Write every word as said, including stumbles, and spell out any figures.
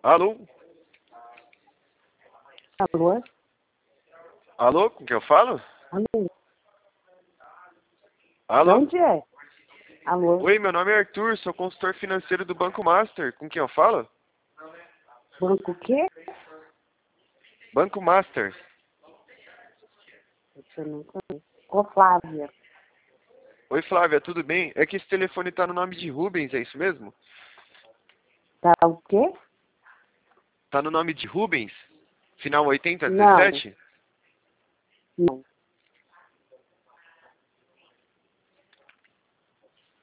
Alô? Alô? Alô, com quem eu falo? Alô? Alô? Onde é? Alô? Oi, meu nome é Arthur, sou consultor financeiro do Banco Master. Com quem eu falo? Banco o quê? Banco Master. Isso eu não conheço. Ô, Flávia. Oi, Flávia, tudo bem? É que esse telefone tá no nome de Rubens, é isso mesmo? Tá o quê? Tá no nome de Rubens? Final oitenta Não. dezessete? Não.